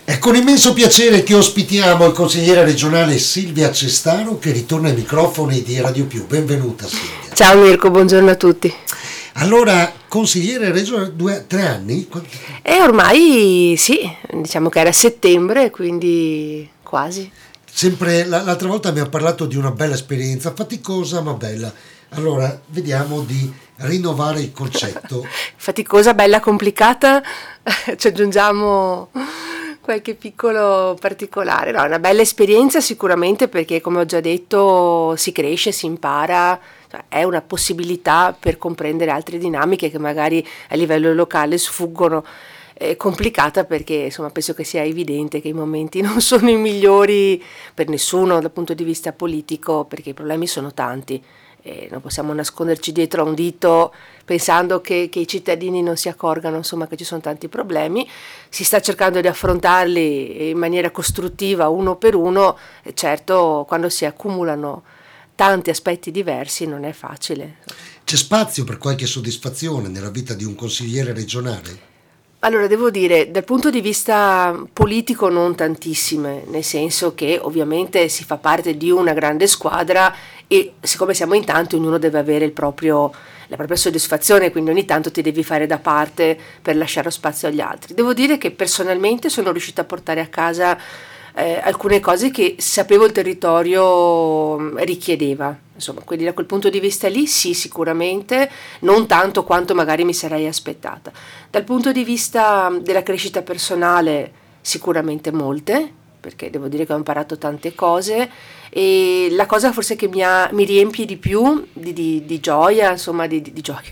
È con immenso piacere che ospitiamo il consigliere regionale Silvia Cestaro, che ritorna ai microfoni di Radio Più. Benvenuta Silvia. Ciao Mirko, buongiorno a tutti. Allora, consigliere regionale, 3 anni? E ormai sì, diciamo che era settembre, quindi quasi. Sempre l'altra volta mi ha parlato di una bella esperienza, faticosa ma bella. Allora, vediamo di rinnovare il concetto. Faticosa, bella, complicata, ci aggiungiamo qualche piccolo particolare. No, una bella esperienza sicuramente, perché come ho già detto si cresce, si impara, cioè, è una possibilità per comprendere altre dinamiche che magari a livello locale sfuggono. È complicata perché insomma penso che sia evidente che i momenti non sono i migliori per nessuno dal punto di vista politico, perché i problemi sono tanti. Non possiamo nasconderci dietro a un dito pensando che i cittadini non si accorgano, insomma, che ci sono tanti problemi. Si sta cercando di affrontarli in maniera costruttiva uno per uno, e certo quando si accumulano tanti aspetti diversi non è facile. C'è spazio per qualche soddisfazione nella vita di un consigliere regionale? Allora, devo dire, dal punto di vista politico non tantissime, nel senso che ovviamente si fa parte di una grande squadra e siccome siamo in tanti ognuno deve avere la propria soddisfazione, quindi ogni tanto ti devi fare da parte per lasciare spazio agli altri. Devo dire che personalmente sono riuscita a portare a casa alcune cose che sapevo il territorio richiedeva, insomma, quindi da quel punto di vista lì sì, sicuramente, non tanto quanto magari mi sarei aspettata. Dal punto di vista della crescita personale sicuramente molte, perché devo dire che ho imparato tante cose, e la cosa forse che mi riempie di più di gioia, insomma, di gioia,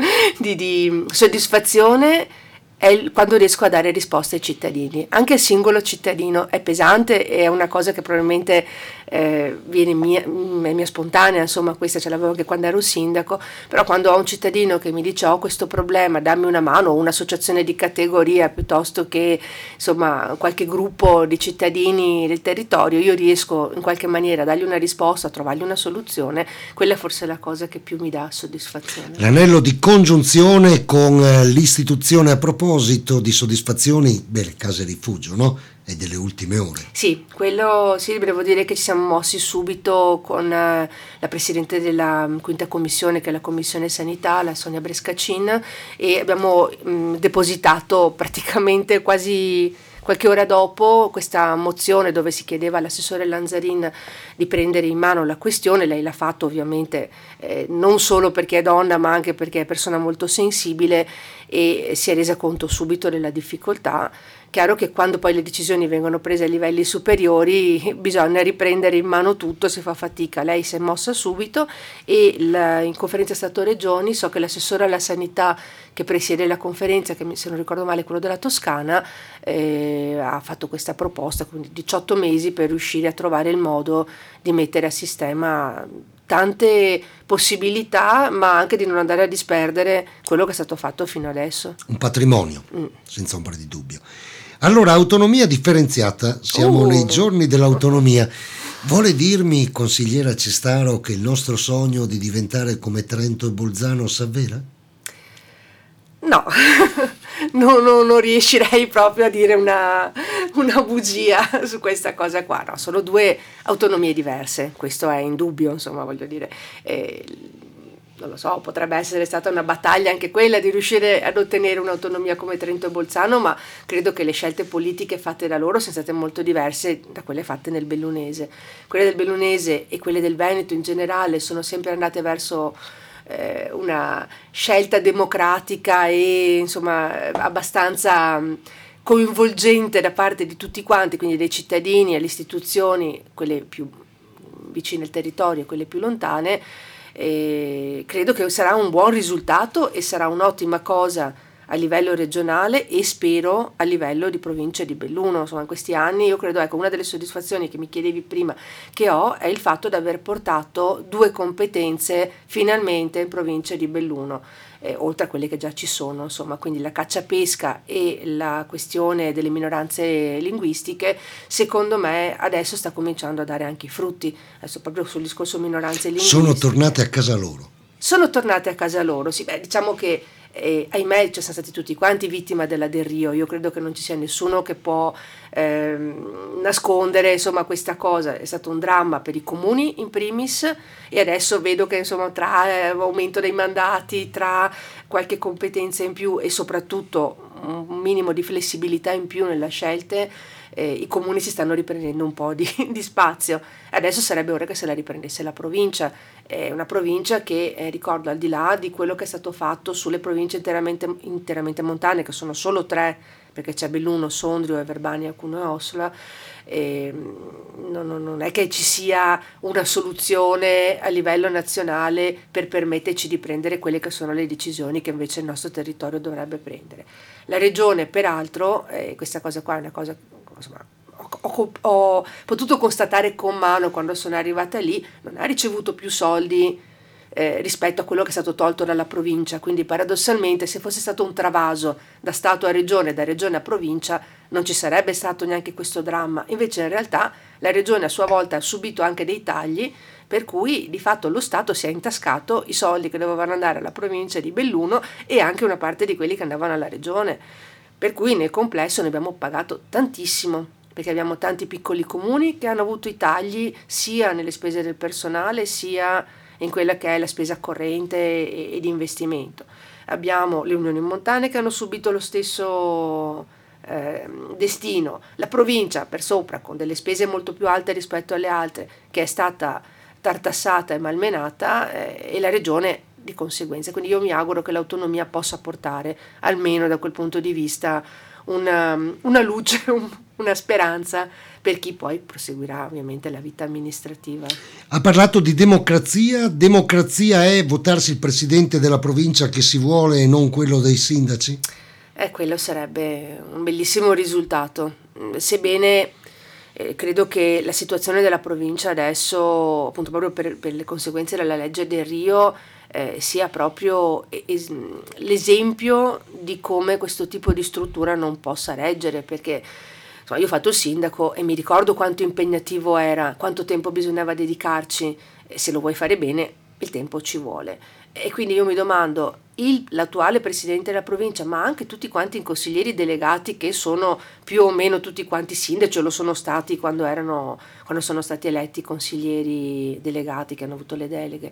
di soddisfazione, è quando riesco a dare risposte ai cittadini. Anche il singolo cittadino è pesante, è una cosa che probabilmente viene mia spontanea, insomma questa ce l'avevo anche quando ero sindaco, però quando ho un cittadino che mi dice ho questo problema, dammi una mano, o un'associazione di categoria piuttosto che insomma qualche gruppo di cittadini del territorio, io riesco in qualche maniera a dargli una risposta, a trovargli una soluzione, quella è forse la cosa che più mi dà soddisfazione. L'anello di congiunzione con l'istituzione, a proposito di soddisfazioni, le case rifugio, no? E delle ultime ore. Sì, quello sì, devo dire che ci siamo mossi subito con la Presidente della Quinta Commissione, che è la Commissione Sanità, la Sonia Brescacin, e abbiamo depositato praticamente quasi qualche ora dopo questa mozione dove si chiedeva all'assessore Lanzarin di prendere in mano la questione. Lei l'ha fatto ovviamente non solo perché è donna ma anche perché è persona molto sensibile e si è resa conto subito della difficoltà. Chiaro che quando poi le decisioni vengono prese a livelli superiori bisogna riprendere in mano tutto, si fa fatica. Lei si è mossa subito e in conferenza Stato-Regioni so che l'assessore alla sanità che presiede la conferenza, che se non ricordo male è quello della Toscana, ha fatto questa proposta, quindi 18 mesi per riuscire a trovare il modo di mettere a sistema tante possibilità, ma anche di non andare a disperdere quello che è stato fatto fino adesso. Un patrimonio, senza ombra di dubbio. Allora, autonomia differenziata, siamo nei giorni dell'autonomia. Vuole dirmi, consigliera Cestaro, che il nostro sogno di diventare come Trento e Bolzano s'avvera? No, non riuscirei proprio a dire una bugia su questa cosa qua. No, sono due autonomie diverse, questo è indubbio, insomma, voglio dire. Non lo so, potrebbe essere stata una battaglia anche quella di riuscire ad ottenere un'autonomia come Trento e Bolzano, ma credo che le scelte politiche fatte da loro siano state molto diverse da quelle fatte nel Bellunese. Quelle del Bellunese e quelle del Veneto in generale sono sempre andate verso una scelta democratica e insomma abbastanza coinvolgente da parte di tutti quanti, quindi dei cittadini alle istituzioni, quelle più vicine al territorio e quelle più lontane. Credo che sarà un buon risultato e sarà un'ottima cosa a livello regionale e spero a livello di provincia di Belluno. Insomma, in questi anni io credo, ecco, una delle soddisfazioni che mi chiedevi prima che ho è il fatto di aver portato 2 competenze finalmente in provincia di Belluno, oltre a quelle che già ci sono, insomma, quindi la caccia pesca e la questione delle minoranze linguistiche, secondo me adesso sta cominciando a dare anche i frutti. Adesso proprio sul discorso minoranze linguistiche. Sono tornate a casa loro. Sono tornate a casa loro, sì, diciamo che E ahimè ci sono stati tutti quanti vittima della Del Rio. Io credo che non ci sia nessuno che può nascondere insomma questa cosa. È stato un dramma per i comuni in primis, e adesso vedo che insomma tra aumento dei mandati, tra qualche competenza in più e soprattutto un minimo di flessibilità in più nelle scelte, i comuni si stanno riprendendo un po' di spazio. Adesso sarebbe ora che se la riprendesse la provincia. È una provincia che, ricordo, al di là di quello che è stato fatto sulle province interamente montane, che sono solo 3, perché c'è Belluno, Sondrio e Verbania, Cuneo e Ossola, non è che ci sia una soluzione a livello nazionale per permetterci di prendere quelle che sono le decisioni che invece il nostro territorio dovrebbe prendere. La regione, peraltro, questa cosa qua è una cosa, insomma, ho potuto constatare con mano quando sono arrivata lì, non ha ricevuto più soldi rispetto a quello che è stato tolto dalla provincia, quindi paradossalmente se fosse stato un travaso da Stato a Regione, da Regione a Provincia, non ci sarebbe stato neanche questo dramma. Invece in realtà la Regione a sua volta ha subito anche dei tagli, per cui di fatto lo Stato si è intascato i soldi che dovevano andare alla provincia di Belluno e anche una parte di quelli che andavano alla Regione, per cui nel complesso ne abbiamo pagato tantissimo, perché abbiamo tanti piccoli comuni che hanno avuto i tagli sia nelle spese del personale sia in quella che è la spesa corrente e di investimento. Abbiamo le unioni montane che hanno subito lo stesso destino, la provincia per sopra con delle spese molto più alte rispetto alle altre che è stata tartassata e malmenata, e la regione di conseguenza. Quindi io mi auguro che l'autonomia possa portare almeno da quel punto di vista una luce, una speranza per chi poi proseguirà ovviamente la vita amministrativa. Ha parlato di democrazia. Democrazia è votarsi il presidente della provincia che si vuole e non quello dei sindaci? Quello sarebbe un bellissimo risultato, sebbene credo che la situazione della provincia adesso, appunto proprio per le conseguenze della legge Del Rio, sia proprio l'esempio di come questo tipo di struttura non possa reggere, perché insomma, io ho fatto il sindaco e mi ricordo quanto impegnativo era, quanto tempo bisognava dedicarci, e se lo vuoi fare bene il tempo ci vuole. E quindi io mi domando, l'attuale presidente della provincia, ma anche tutti quanti i consiglieri delegati che sono più o meno tutti quanti sindaci, o lo sono stati quando sono stati eletti consiglieri delegati che hanno avuto le deleghe,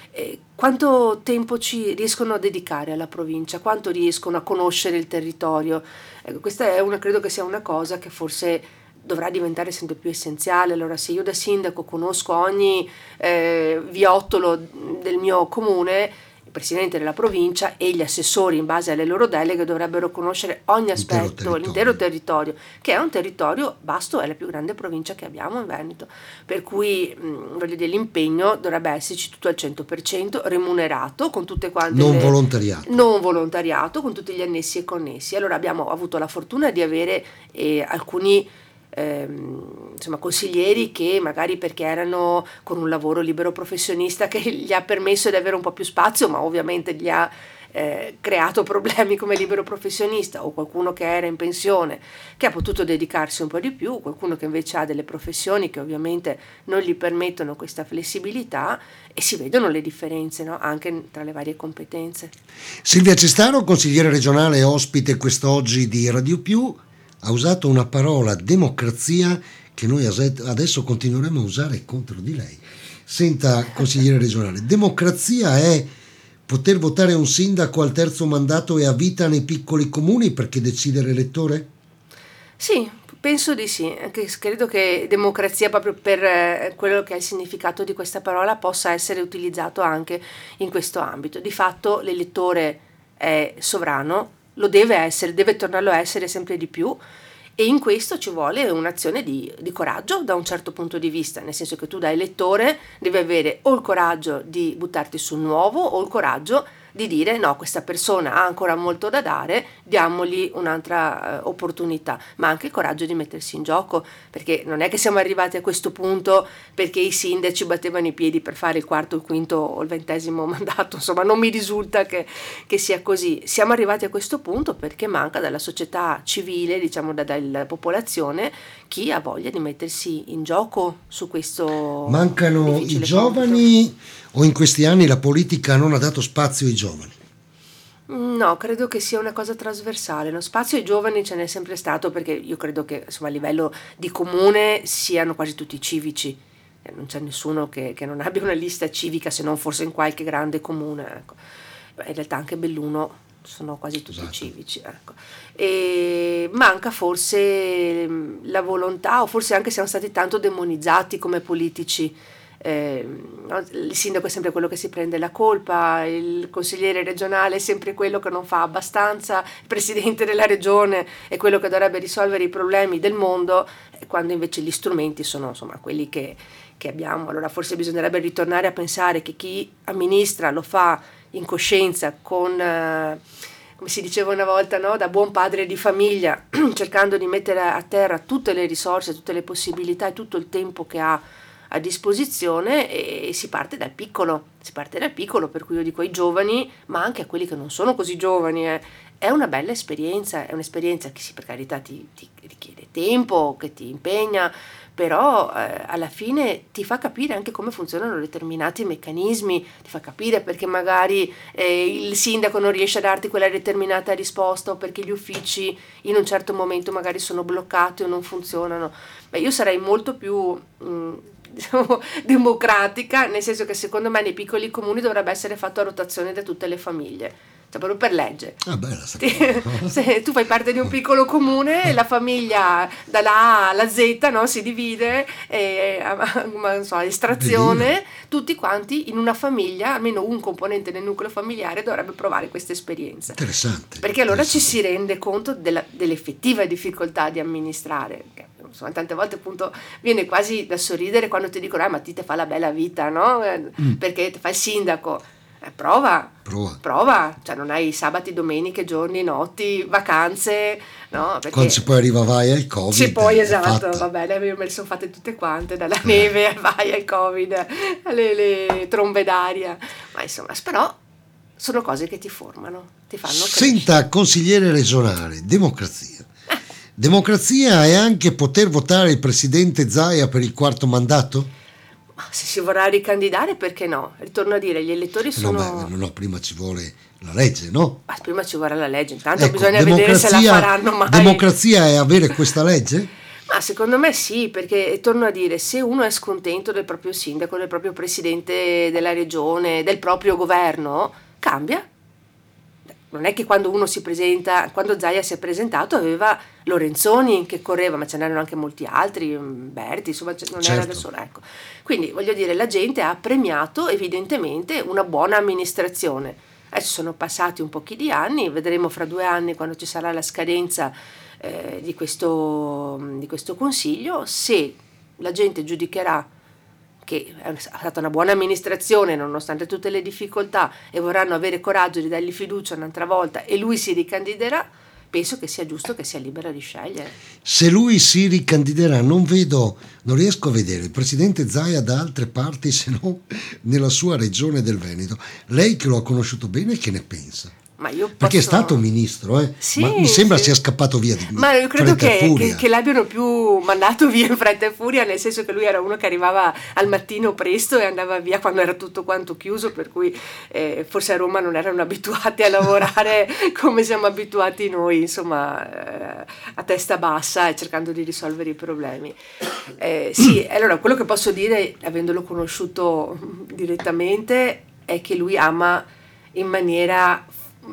quanto tempo ci riescono a dedicare alla provincia, quanto riescono a conoscere il territorio? Questa credo che sia una cosa che forse dovrà diventare sempre più essenziale. Allora, se io da sindaco conosco ogni viottolo del mio comune, il presidente della provincia e gli assessori in base alle loro deleghe dovrebbero conoscere ogni aspetto, l'intero territorio, che è un territorio vasto, è la più grande provincia che abbiamo in Veneto, per cui voglio dire, l'impegno dovrebbe esserci tutto al 100% remunerato, con tutte quante non volontariato, con tutti gli annessi e connessi. Allora abbiamo avuto la fortuna di avere alcuni consiglieri che magari perché erano con un lavoro libero professionista che gli ha permesso di avere un po' più spazio, ma ovviamente gli ha creato problemi come libero professionista, o qualcuno che era in pensione che ha potuto dedicarsi un po' di più, qualcuno che invece ha delle professioni che ovviamente non gli permettono questa flessibilità, e si vedono le differenze, no? Anche tra le varie competenze. Silvia Cestaro, consigliere regionale, ospite quest'oggi di Radio Più, ha usato una parola, democrazia, che noi adesso continueremo a usare contro di lei. Senta, consigliere regionale, democrazia è poter votare un sindaco al terzo mandato e a vita nei piccoli comuni perché decide l'elettore? Sì, penso di sì. Anche credo che democrazia, proprio per quello che è il significato di questa parola, possa essere utilizzato anche in questo ambito. Di fatto l'elettore è sovrano, lo deve essere, deve tornarlo a essere sempre di più, e in questo ci vuole un'azione di coraggio da un certo punto di vista, nel senso che tu da elettore devi avere o il coraggio di buttarti sul nuovo o il coraggio di dire no, questa persona ha ancora molto da dare, diamogli un'altra opportunità, ma anche il coraggio di mettersi in gioco, perché non è che siamo arrivati a questo punto perché i sindaci battevano i piedi per fare il quarto, il quinto o il 20° mandato, insomma non mi risulta che sia così. Siamo arrivati a questo punto perché manca dalla società civile, diciamo dalla popolazione, chi ha voglia di mettersi in gioco su questo. Mancano i giovani compito. O in questi anni la politica non ha dato spazio ai giovani? No, credo che sia una cosa trasversale. Lo spazio ai giovani ce n'è sempre stato, perché io credo che insomma, a livello di comune siano quasi tutti civici. Non c'è nessuno che non abbia una lista civica, se non forse in qualche grande comune. Ecco. In realtà anche Belluno sono quasi tutti civici. Ecco. E manca forse la volontà, o forse anche siamo stati tanto demonizzati come politici. No? Il sindaco è sempre quello che si prende la colpa, il consigliere regionale è sempre quello che non fa abbastanza, il presidente della regione è quello che dovrebbe risolvere i problemi del mondo, quando invece gli strumenti sono insomma quelli che abbiamo. Allora forse bisognerebbe ritornare a pensare che chi amministra lo fa in coscienza, con come si diceva una volta, no? Da buon padre di famiglia, cercando di mettere a terra tutte le risorse, tutte le possibilità e tutto il tempo che ha a disposizione, e si parte dal piccolo, per cui io dico ai giovani, ma anche a quelli che non sono così giovani, è una bella esperienza, è un'esperienza che sì, per carità ti richiede tempo, che ti impegna, però alla fine ti fa capire anche come funzionano determinati meccanismi, ti fa capire perché magari il sindaco non riesce a darti quella determinata risposta, o perché gli uffici in un certo momento magari sono bloccati o non funzionano. Io sarei molto più diciamo, democratica, nel senso che secondo me nei piccoli comuni dovrebbe essere fatto a rotazione da tutte le famiglie, cioè proprio per legge. Se tu fai parte di un piccolo comune, la famiglia dalla A alla Z, no, si divide, non so, estrazione, tutti quanti in una famiglia, almeno un componente del nucleo familiare dovrebbe provare questa esperienza. Interessante. Perché allora ci si rende conto dell'effettiva difficoltà di amministrare. Insomma, tante volte appunto viene quasi da sorridere quando ti dicono ma ti fa la bella vita, no? Perché ti fa il sindaco. Prova, cioè non hai sabati, domeniche, giorni, notti, vacanze, no? Perché quando si poi arriva vai al Covid. Sì, poi esatto, va bene, io me le sono fatte tutte quante, dalla neve vai al Covid, alle trombe d'aria, ma insomma, però sono cose che ti formano, ti fanno crescere. Senta, consigliere regionale, democrazia. Democrazia è anche poter votare il presidente Zaia per il 4º mandato? Se si vorrà ricandidare, perché no? Ritorno a dire, gli elettori sono... No, prima ci vuole la legge, no? Prima ci vorrà la legge, intanto bisogna vedere se la faranno mai. Democrazia è avere questa legge? Ma secondo me sì, perché torno a dire, se uno è scontento del proprio sindaco, del proprio presidente della regione, del proprio governo, cambia. Non è che quando uno si presenta, quando Zaia si è presentato aveva Lorenzoni che correva, ma ce n'erano anche molti altri, Berti, insomma non era da solo, ecco. Quindi voglio dire, la gente ha premiato evidentemente una buona amministrazione. Adesso sono passati un pochi di anni, vedremo fra 2 anni, quando ci sarà la scadenza di questo consiglio, se la gente giudicherà che è stata una buona amministrazione nonostante tutte le difficoltà, e vorranno avere coraggio di dargli fiducia un'altra volta e lui si ricandiderà, penso che sia giusto che sia libera di scegliere. Se lui si ricandiderà, non riesco a vedere il presidente Zaia da altre parti se non nella sua regione del Veneto. Lei che lo ha conosciuto bene, che ne pensa? Perché è stato ministro, sì, ma mi sembra sia scappato via di ma io credo che l'abbiano più mandato via in fretta e furia, nel senso che lui era uno che arrivava al mattino presto e andava via quando era tutto quanto chiuso, per cui forse a Roma non erano abituati a lavorare come siamo abituati noi, insomma, a testa bassa e cercando di risolvere i problemi. Sì, allora quello che posso dire, avendolo conosciuto direttamente, è che lui ama in maniera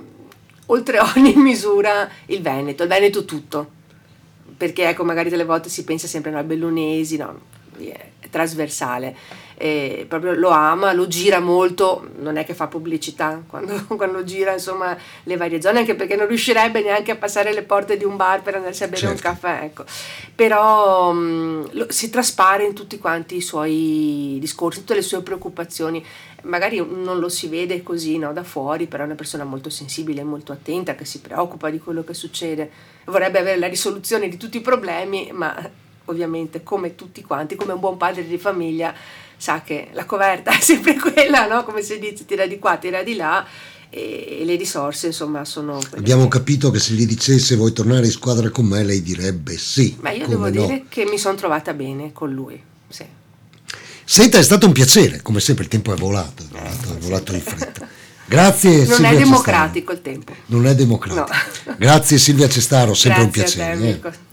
oltre ogni misura il Veneto tutto, perché ecco, magari delle volte si pensa sempre al Bellunesi, no, è trasversale, proprio lo ama, lo gira molto, non è che fa pubblicità quando gira insomma le varie zone, anche perché non riuscirebbe neanche a passare le porte di un bar per andarsi a bere un caffè, ecco. Però si traspare in tutti quanti i suoi discorsi, tutte le sue preoccupazioni. Magari non lo si vede così, no, da fuori, però è una persona molto sensibile, molto attenta, che si preoccupa di quello che succede, vorrebbe avere la risoluzione di tutti i problemi, ma ovviamente come tutti quanti, come un buon padre di famiglia, sa che la coverta è sempre quella, no? Come si dice, tira di qua, tira di là, e le risorse insomma sono quelle. Abbiamo capito che se gli dicesse vuoi tornare in squadra con me, lei direbbe sì. Ma io devo dire che mi sono trovata bene con lui, sì. Senta, è stato un piacere, come sempre il tempo è volato in fretta. Grazie non Silvia è democratico Cestaro. il tempo. Non è democratico. No. Grazie Silvia Cestaro, sempre un Grazie a piacere. te, Mirko.